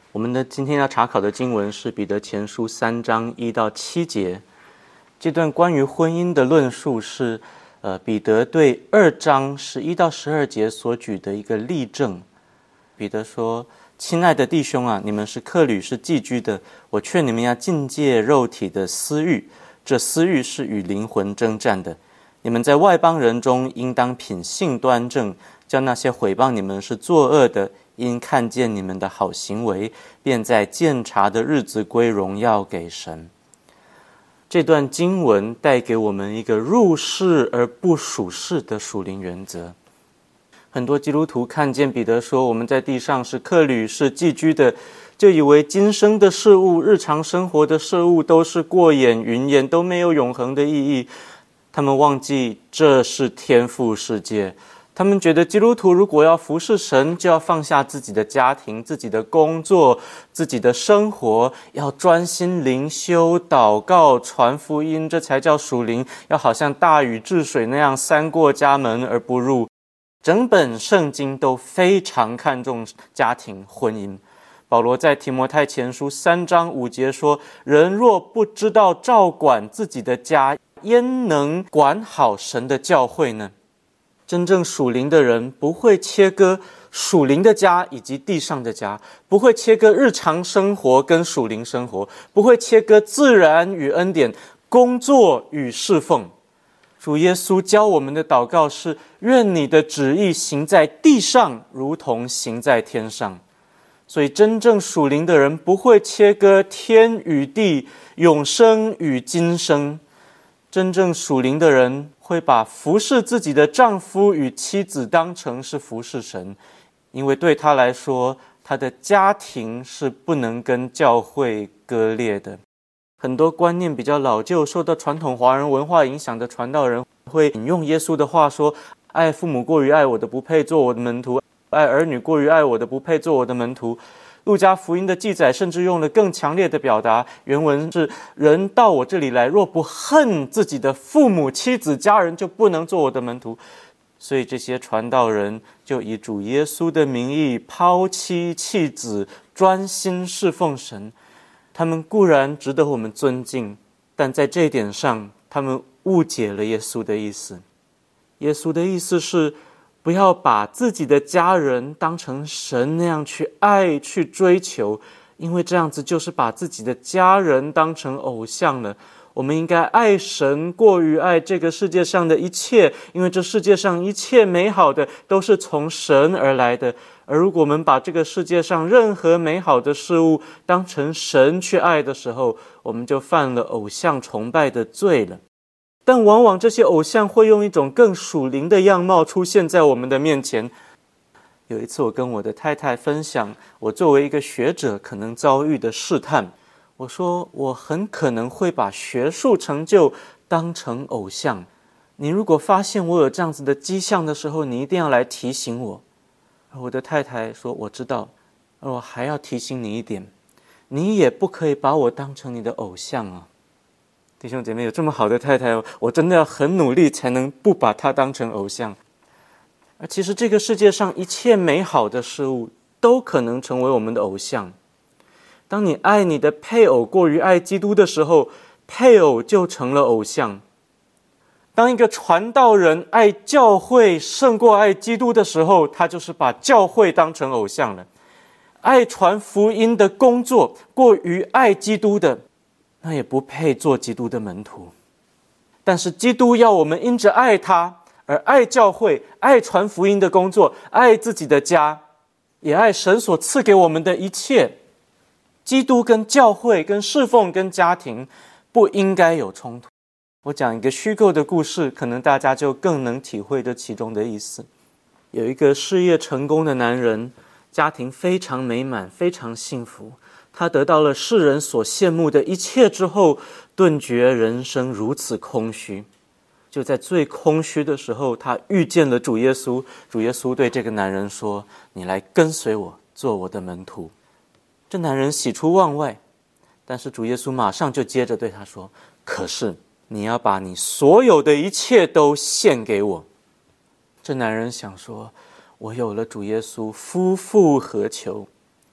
我们的今天要查考的经文是彼得前书3章1到7节。这段关于婚姻的论述是彼得对2章11到12节所举的一个例证。彼得说：亲爱的弟兄啊，你们是客旅，是寄居的，我劝你们要禁戒肉体的私欲，这私欲是与灵魂征战的。你们在外邦人中应当品性端正，叫那些毁谤你们是作恶的，因看见你们的好行为，便在鉴察的日子归荣耀给神。这段经文带给我们一个入世而不属世的属灵原则。很多基督徒看见彼得说我们在地上是客旅，是寄居的，就以为今生的事物、日常生活的事物都是过眼云烟，都没有永恒的意义。他们忘记这是天父世界。他们觉得基督徒如果要服侍神，就要放下自己的家庭、自己的工作、自己的生活，要专心灵修、祷告、传福音，这才叫属灵。要好像大禹治水那样，三过家门而不入。整本圣经都非常看重家庭婚姻。保罗在提摩太前书3章5节说：人若不知道照管自己的家，焉能管好神的教会呢？真正属灵的人不会切割属灵的家以及地上的家，不会切割日常生活跟属灵生活，不会切割自然与恩典，工作与侍奉。主耶稣教我们的祷告是：愿你的旨意行在地上，如同行在天上。所以真正属灵的人不会切割天与地，永生与今生。真正属灵的人会把服侍自己的丈夫与妻子当成是服侍神，因为对他来说，他的家庭是不能跟教会割裂的。很多观念比较老旧、受到传统华人文化影响的传道人会引用耶稣的话说：爱父母过于爱我的，不配做我的门徒；爱儿女过于爱我的，不配做我的门徒。路加福音的记载甚至用了更强烈的表达，原文是：人到我这里来，若不恨自己的父母、妻子、家人，就不能做我的门徒。所以这些传道人就以主耶稣的名义抛妻弃子，专心侍奉神。他们固然值得我们尊敬，但在这一点上，他们误解了耶稣的意思。耶稣的意思是，不要把自己的家人当成神那样去爱、去追求，因为这样子就是把自己的家人当成偶像了。我们应该爱神过于爱这个世界上的一切，因为这世界上一切美好的都是从神而来的。而如果我们把这个世界上任何美好的事物当成神去爱的时候，我们就犯了偶像崇拜的罪了。但往往这些偶像会用一种更属灵的样貌出现在我们的面前。有一次我跟我的太太分享我作为一个学者可能遭遇的试探，我说我很可能会把学术成就当成偶像，你如果发现我有这样子的迹象的时候，你一定要来提醒我。而我的太太说我知道，而我还要提醒你一点，你也不可以把我当成你的偶像啊。弟兄姐妹，有这么好的太太，我真的要很努力才能不把她当成偶像。而其实这个世界上一切美好的事物都可能成为我们的偶像。当你爱你的配偶过于爱基督的时候，配偶就成了偶像。当一个传道人爱教会胜过爱基督的时候，他就是把教会当成偶像了。爱传福音的工作过于爱基督的，那也不配做基督的门徒。但是基督要我们因着爱他而爱教会，爱传福音的工作，爱自己的家，也爱神所赐给我们的一切。基督跟教会、跟侍奉、跟家庭不应该有冲突。我讲一个虚构的故事，可能大家就更能体会这其中的意思。有一个事业成功的男人，家庭非常美满，非常幸福。他得到了世人所羡慕的一切之后，顿觉人生如此空虚。就在最空虚的时候，他遇见了主耶稣。主耶稣对这个男人说：你来跟随我，做我的门徒。这男人喜出望外，但是主耶稣马上就接着对他说：可是你要把你所有的一切都献给我。这男人想说：我有了主耶稣，夫复何求？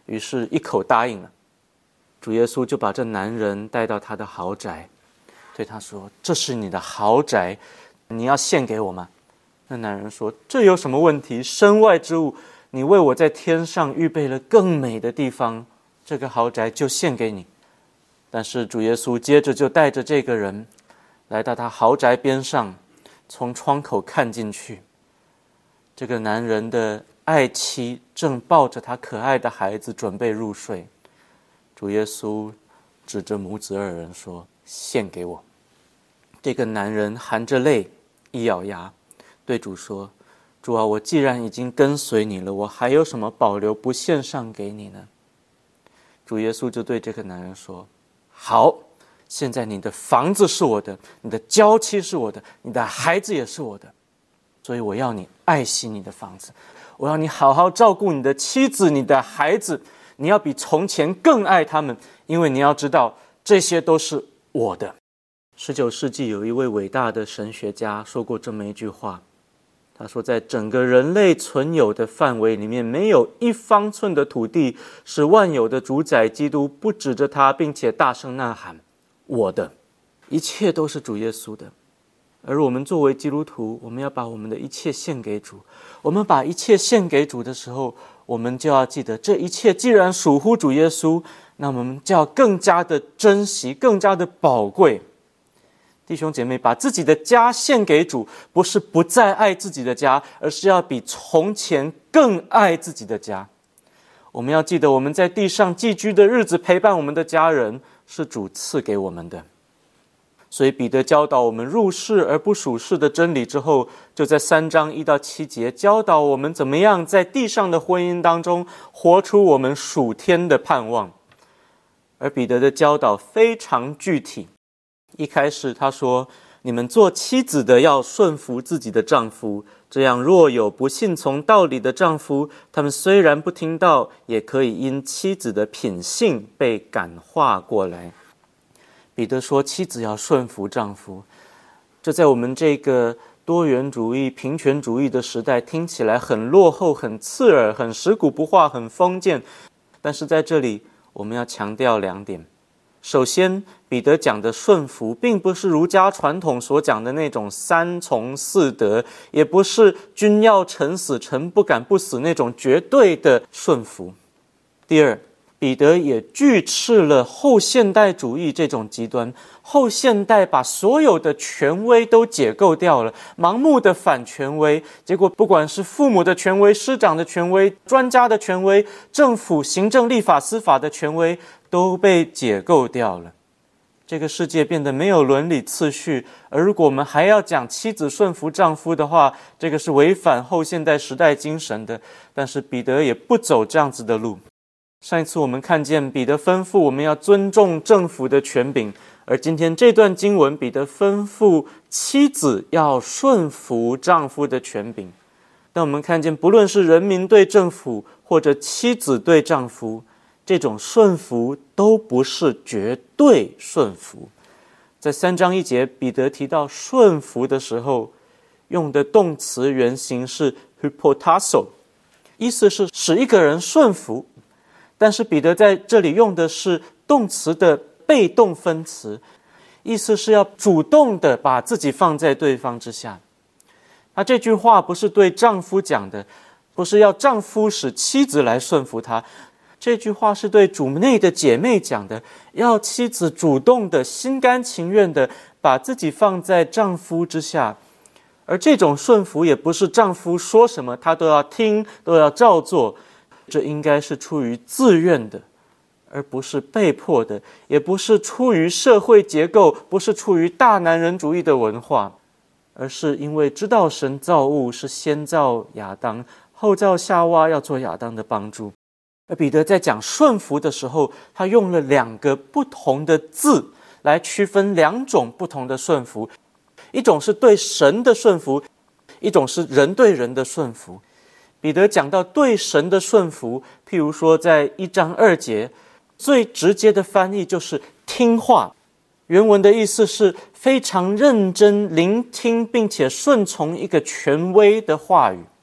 于是一口答应了。主耶稣就把这男人带到他的豪宅，对他说：这是你的豪宅，你要献给我吗？那男人说：这有什么问题？身外之物，你为我在天上预备了更美的地方，这个豪宅就献给你。但是主耶稣接着就带着这个人来到他豪宅边上，从窗口看进去，这个男人的爱妻正抱着他可爱的孩子准备入睡。主耶稣指着母子二人说：献给我。这个男人含着泪，一咬牙，对主说：主啊，我既然已经跟随你了，我还有什么保留不献上给你呢？主耶稣就对这个男人说：好，现在你的房子是我的，你的娇妻是我的，你的孩子也是我的，所以我要你爱惜你的房子，我要你好好照顾你的妻子，你的孩子，你要比从前更爱他们，因为你要知道这些都是我的。19世纪有一位伟大的神学家说过这么一句话，他说，在整个人类存有的范围里面，没有1方寸的土地是万有的主宰基督不指着他并且大声呐喊：我的。一切都是主耶稣的。而我们作为基督徒，我们要把我们的一切献给主。我们把一切献给主的时候，我们就要记得，这一切既然属乎主耶稣，那我们就要更加的珍惜，更加的宝贵。弟兄姐妹，把自己的家献给主，不是不再爱自己的家，而是要比从前更爱自己的家。我们要记得，我们在地上寄居的日子，陪伴我们的家人，是主赐给我们的。所以彼得教导我们入世而不属世的真理之后，就在3章1到7节教导我们怎么样在地上的婚姻当中活出我们属天的盼望。而彼得的教导非常具体。一开始他说，你们做妻子的要顺服自己的丈夫，这样若有不信从道理的丈夫，他们虽然不听道，也可以因妻子的品性被感化过来。彼得说，妻子要顺服丈夫，这在我们这个多元主义、平权主义的时代听起来很落后、很刺耳、很食古不化、很封建。但是在这里我们要强调2点。首先，彼得讲的顺服并不是儒家传统所讲的那种3从4德，也不是君要臣死，臣不敢不死那种绝对的顺服。第二，彼得也拒斥了后现代主义这种极端。后现代把所有的权威都解构掉了，盲目的反权威，结果不管是父母的权威、师长的权威、专家的权威、政府行政立法司法的权威都被解构掉了。这个世界变得没有伦理次序，而如果我们还要讲妻子顺服丈夫的话，这个是违反后现代时代精神的。但是彼得也不走这样子的路。上一次我们看见彼得吩咐我们要尊重政府的权柄，而今天这段经文，彼得吩咐妻子要顺服丈夫的权柄。但我们看见，不论是人民对政府，或者妻子对丈夫，这种顺服都不是绝对顺服。在3章1节，彼得提到顺服的时候，用的动词原形是 hypotasso， 意思是使一个人顺服。但是彼得在这里用的是动词的被动分词，意思是要主动的把自己放在对方之下。那这句话不是对丈夫讲的，不是要丈夫使妻子来顺服他，这句话是对主内的姐妹讲的，要妻子主动的、心甘情愿的把自己放在丈夫之下。而这种顺服也不是丈夫说什么她都要听，都要照做，这应该是出于自愿的，而不是被迫的，也不是出于社会结构，不是出于大男人主义的文化，而是因为知道神造物是先造亚当，后造夏娃，要做亚当的帮助。而彼得在讲顺服的时候，他用了2个不同的字来区分2种不同的顺服，一种是对神的顺服，一种是人对人的顺服。彼得讲到对神的顺服，譬如说在1章2节，最直接的翻译就是听话。原文的意思是非常认真聆听并且顺从一个权威的话语。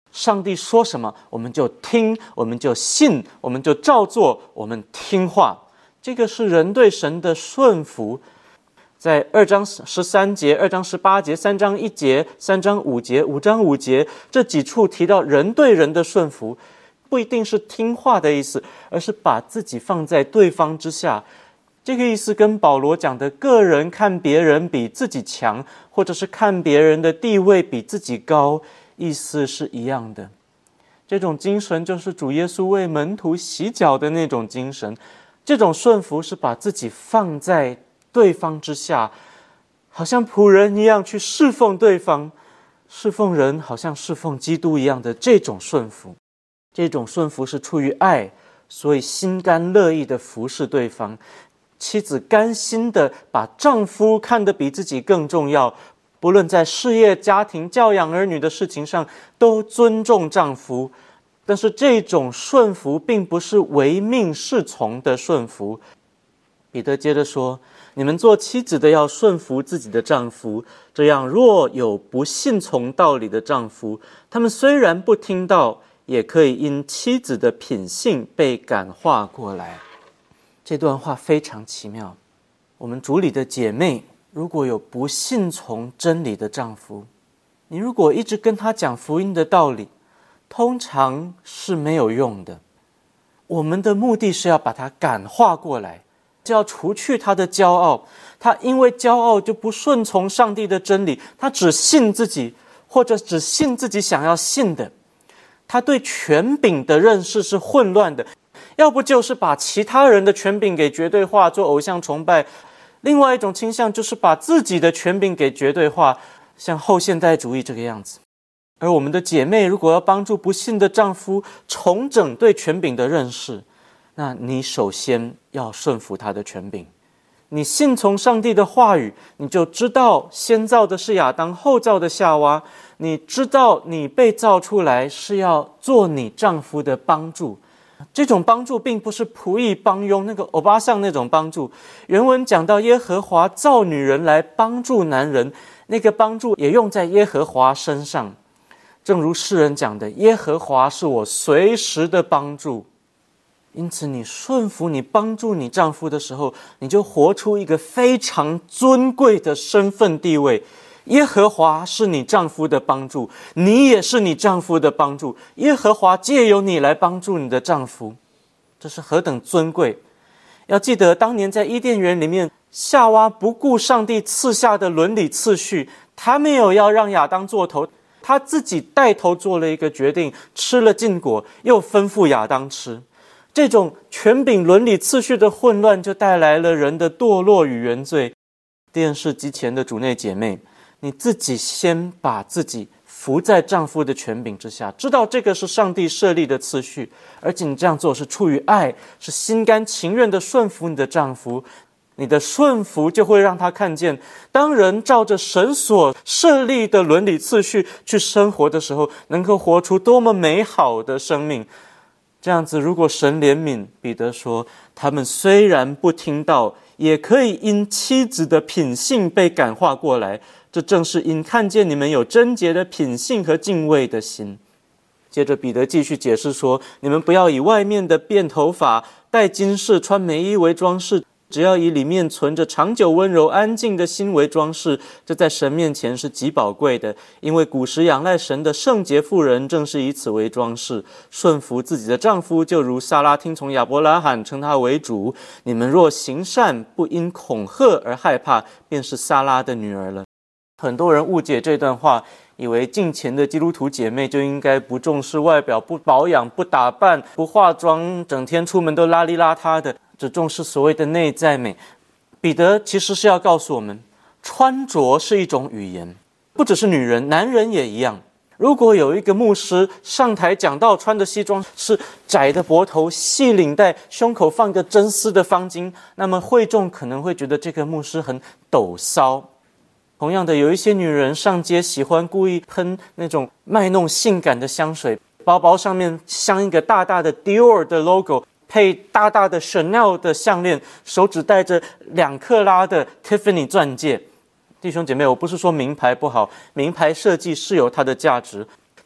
上帝说什么我们就听，我们就信，我们就照做，我们听话。这个是人对神的顺服。在2章13节、2章18节、3章1节、3章5节、5章5节这几处提到人对人的顺服，不一定是听话的意思，而是把自己放在对方之下。这个意思跟保罗讲的个人看别人比自己强，或者是看别人的地位比自己高，意思是一样的。这种精神就是主耶稣为门徒洗脚的那种精神。这种顺服是把自己放在对方之下，好像仆人一样去侍奉对方，侍奉人好像侍奉基督一样的这种顺服。这种顺服是出于爱，所以心甘乐意的服侍对方。妻子甘心的把丈夫看得比自己更重要，不论在事业、家庭、教养儿女的事情上都尊重丈夫。但是这种顺服并不是唯命是从的顺服。彼得接着说，你们做妻子的要顺服自己的丈夫，这样若有不信从道理的丈夫，他们虽然不听道，也可以因妻子的品性被感化过来。这段话非常奇妙。我们主里的姐妹，如果有不信从真理的丈夫，你如果一直跟他讲福音的道理，通常是没有用的。我们的目的是要把他感化过来，就要除去他的骄傲。他因为骄傲就不顺从上帝的真理，他只信自己，或者只信自己想要信的。他对权柄的认识是混乱的，要不就是把其他人的权柄给绝对化，做偶像崇拜；另外一种倾向就是把自己的权柄给绝对化，像后现代主义这个样子。而我们的姐妹如果要帮助不信的丈夫重整对权柄的认识，那你首先要顺服他的权柄。你信从上帝的话语，你就知道先造的是亚当，后造的夏娃。你知道你被造出来是要做你丈夫的帮助。这种帮助并不是仆役帮佣，那个欧巴桑那种帮助。原文讲到耶和华造女人来帮助男人，那个帮助也用在耶和华身上。正如诗人讲的，耶和华是我随时的帮助。因此你顺服你帮助你丈夫的时候，你就活出一个非常尊贵的身份地位。耶和华是你丈夫的帮助，你也是你丈夫的帮助。耶和华借由你来帮助你的丈夫，这是何等尊贵。要记得当年在伊甸园里面，夏娃不顾上帝赐下的伦理次序，他没有要让亚当做头，他自己带头做了一个决定，吃了禁果，又吩咐亚当吃。这种权柄伦理次序的混乱，就带来了人的堕落与原罪。电视机前的主内姐妹，你自己先把自己服在丈夫的权柄之下，知道这个是上帝设立的次序，而且你这样做是出于爱，是心甘情愿的顺服你的丈夫。你的顺服就会让他看见，当人照着神所设立的伦理次序去生活的时候，能够活出多么美好的生命。这样子，如果神怜悯，彼得说，他们虽然不听道，也可以因妻子的品性被感化过来。这正是因看见你们有贞洁的品性和敬畏的心。接着彼得继续解释说，你们不要以外面的辫头发、戴金饰、穿眉衣为装饰，只要以里面存着长久温柔安静的心为装饰，这在神面前是极宝贵的。因为古时仰赖神的圣洁妇人正是以此为装饰，顺服自己的丈夫，就如撒拉听从亚伯拉罕，称他为主。你们若行善，不因恐吓而害怕，便是撒拉的女儿了。很多人误解这段话，以为敬虔的基督徒姐妹就应该不重视外表，不保养，不打扮，不化妆，整天出门都邋里邋遢的，只重视所谓的内在美。彼得其实是要告诉我们，穿着是一种语言，不只是女人，男人也一样。如果有一个牧师上台讲道，穿的西装是窄的脖头、细领带，胸口放个真丝的方巾，那么会众可能会觉得这个牧师很抖骚。同样的，有一些女人上街喜欢故意喷那种卖弄性感的香水，包包上面镶一个大大的 Dior 的 logo， 配大大的 Chanel 的项链，手指戴着2克拉的 Tiffany 钻戒。弟兄姐妹，我不是说名牌不好，名牌设计是有它的价值，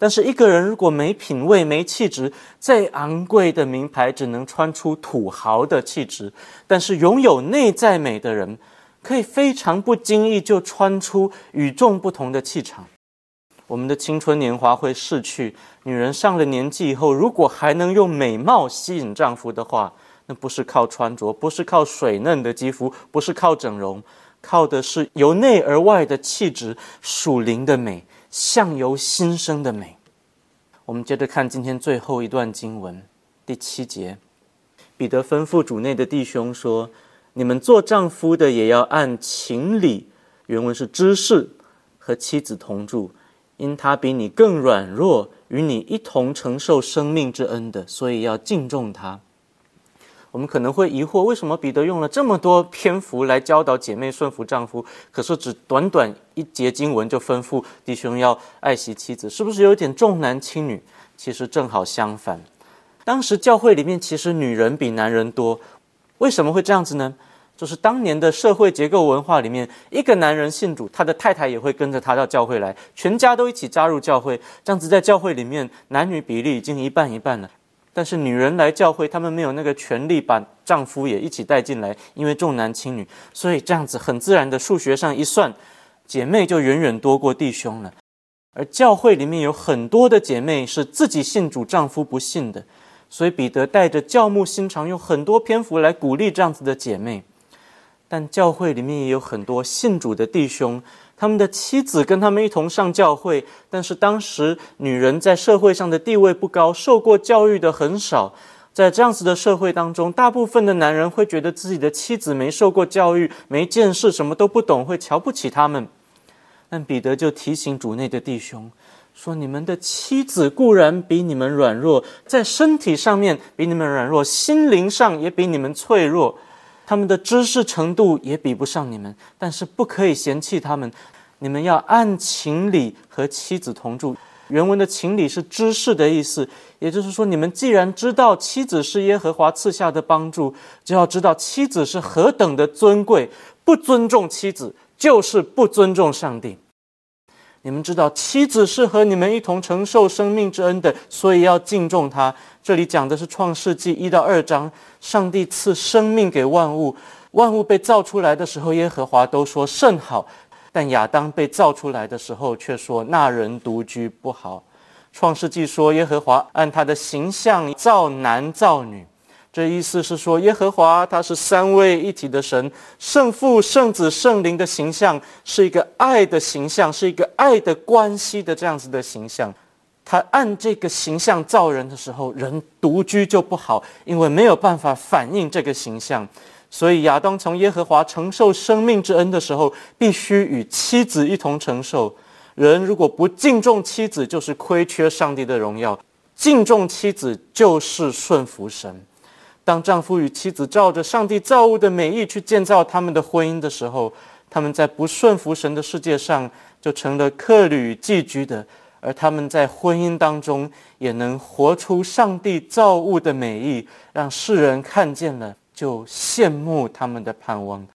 但是一个人如果没品味、没气质，再昂贵的名牌只能穿出土豪的气质。但是拥有内在美的人，可以非常不经意就穿出与众不同的气场。我们的青春年华会逝去，女人上了年纪以后，如果还能用美貌吸引丈夫的话，那不是靠穿着，不是靠水嫩的肌肤，不是靠整容，靠的是由内而外的气质，属灵的美，相由心生的美。我们接着看今天最后一段经文，第7节，彼得吩咐主内的弟兄说：你们做丈夫的也要按情理，原文是知识，和妻子同住，因他比你更软弱，与你一同承受生命之恩的，所以要敬重他。我们可能会疑惑，为什么彼得用了这么多篇幅来教导姐妹顺服丈夫，可是只短短一节经文就吩咐弟兄要爱惜妻子，是不是有点重男轻女？其实正好相反，当时教会里面其实女人比男人多。为什么会这样子呢？就是当年的社会结构文化里面，一个男人信主，他的太太也会跟着他到教会来，全家都一起加入教会，这样子在教会里面男女比例已经一半一半了。但是女人来教会，她们没有那个权利把丈夫也一起带进来，因为重男轻女，所以这样子很自然的数学上一算，姐妹就远远多过弟兄了。而教会里面有很多的姐妹是自己信主，丈夫不信的，所以彼得带着教牧心肠，用很多篇幅来鼓励这样子的姐妹。但教会里面也有很多信主的弟兄，他们的妻子跟他们一同上教会，但是当时女人在社会上的地位不高，受过教育的很少。在这样子的社会当中，大部分的男人会觉得自己的妻子没受过教育，没见识，什么都不懂，会瞧不起他们。但彼得就提醒主内的弟兄说，你们的妻子固然比你们软弱，在身体上面比你们软弱，心灵上也比你们脆弱，他们的知识程度也比不上你们，但是不可以嫌弃他们。你们要按情理和妻子同住。原文的情理是知识的意思，也就是说，你们既然知道妻子是耶和华赐下的帮助，就要知道妻子是何等的尊贵。不尊重妻子，就是不尊重上帝。你们知道妻子是和你们一同承受生命之恩的，所以要敬重她。这里讲的是创世纪1到2章，上帝赐生命给万物，万物被造出来的时候，耶和华都说甚好，但亚当被造出来的时候却说那人独居不好。创世纪说耶和华按他的形象造男造女，这意思是说，耶和华他是三位一体的神，圣父、圣子、圣灵的形象是一个爱的形象，是一个爱的关系的这样子的形象。他按这个形象造人的时候，人独居就不好，因为没有办法反映这个形象。所以亚当从耶和华承受生命之恩的时候，必须与妻子一同承受。人如果不敬重妻子，就是亏缺上帝的荣耀；敬重妻子，就是顺服神。当丈夫与妻子照着上帝造物的美意去建造他们的婚姻的时候，他们在不顺服神的世界上就成了客旅寄居的，而他们在婚姻当中也能活出上帝造物的美意，让世人看见了就羡慕他们的盼望。